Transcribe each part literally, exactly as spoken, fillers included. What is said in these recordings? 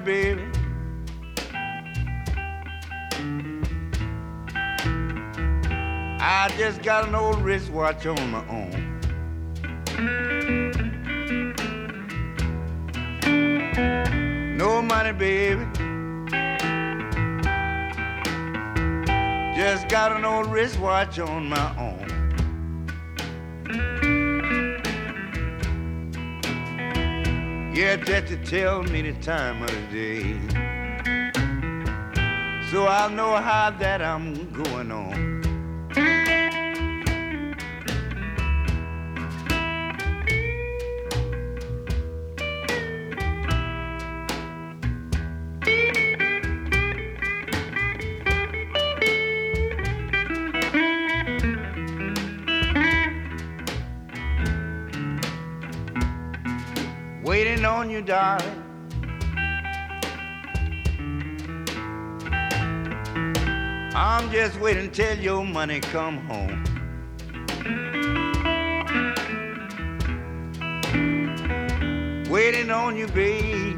baby. I just got an old wristwatch on my own. No money, baby. Just got an old wristwatch on my own. Yeah, just to tell me the time of the day, so I'll know how that I'm going on. Waiting on you, darling. I'm just waiting till your money come home. Waiting on you, babe.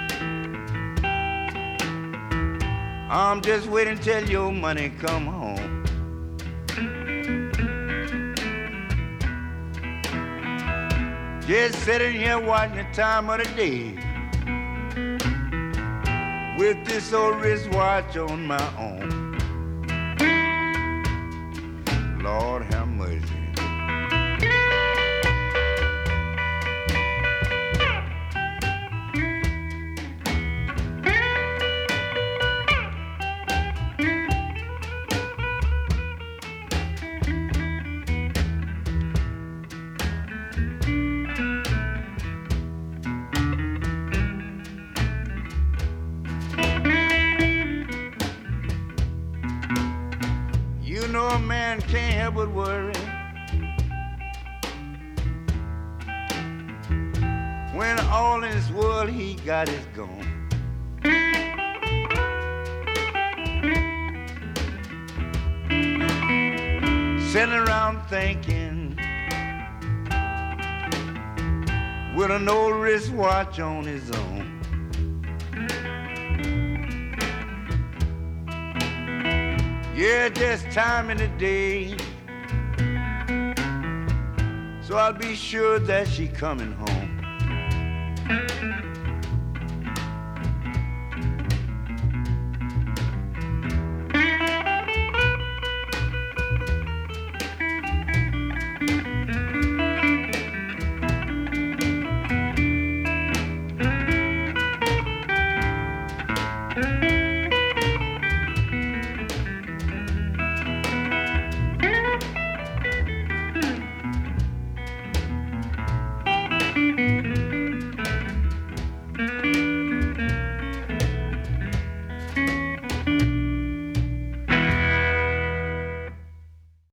I'm just waiting till your money come home. Just sitting here watching the time of the day with this old wristwatch on my own. Lord have mercy. You know a man can't help but worry when all in this world he got is gone. Sitting around thinking with an old wristwatch on his own. Yeah, just time in the day, so I'll be sure that she coming home.